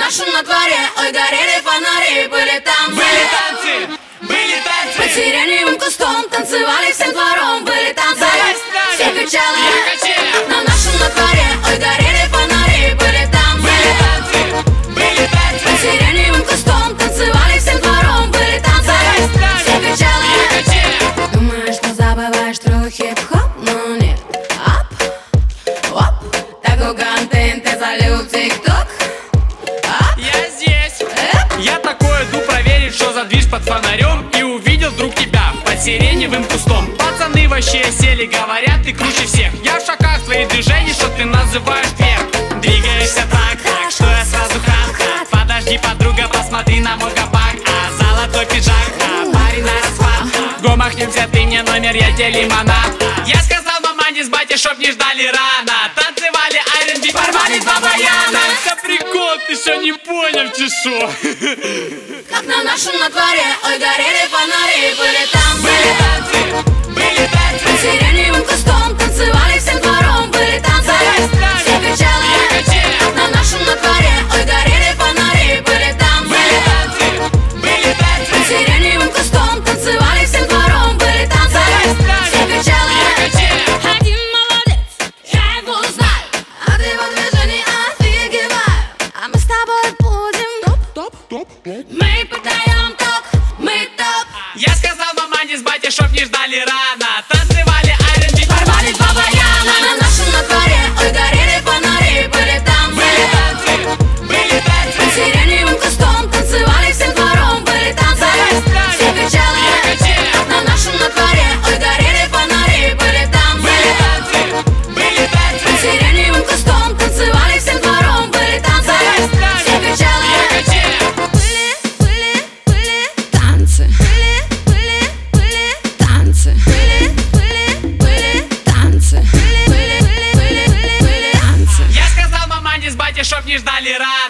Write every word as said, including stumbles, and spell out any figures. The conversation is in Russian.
нашем на дворе, ой, горели фонари, были танцы. Были танцы, были танцы. Под сиреневым кустом танцевали всем двором, были танцы. Все кричали, на нашем на дворе, ой, горели фонари, были танцы. Были танцы, были танцы. Под сиреневым кустом танцевали всем двором, были танцы. Все кричали, думаешь, что забываешь тру хип-хоп, но нет. Ап, оп, такой контент ты залил в тик-ток. Я здесь, я такой иду проверить, что за движ под фонарем. И увидел вдруг тебя под сиреневым кустом. Пацаны вообще сели, говорят, ты круче всех. Я в шоках твоих движений, что ты называешь вверх. Двигаешься так, так, что я сразу хат-хат. Подожди, подруга, посмотри на мой кабак. А золотой пиджак, а парень на расхват. Го махнемся, ты мне номер, я тебе лимонад. Я сказал мамане с батей, чтоб не ждали рано. Танцевали ар энд би, порвали два баяна. Это прикол, ты что не понял, чешу? Как на нашем на дворе, ой, горели фонари, были танцы. Были танцы, были танцы. Под сиреневым кустом танцевали всем двором, были танцы. Все кричали, как на нашем на дворе, ой, горели фонари, были танцы. Были танцы, были танцы. Под сиреневым кустом танцевали всем двором, были танцы. Все кричали, один молодец, я его знаю, от его движений офигеваю. А мы с тобой будем топ, топ, топ. Мы подаем ток, мы топ. Я сказал мамане с батей, чтоб не ждали рано. Танцевали ар энд би, порвали два баяна. На нашем на дворе, ой, горели фонари, были танцы. Были танцы, были танцы. Под сиреневым кустом танцевали всем двором, были танцы. Все кричали, на нашем на дворе, ой, горели фонари, были танцы. Были танцы, были танцы. Под сиреневым кустом танцевали всем двором, были танцы. Все кричали, были, были, были танцы. Были, были, были танцы. Были, были, были танцы. Были, были, были, были танцы. Я сказал мамане с батей, чтоб не ждали рано.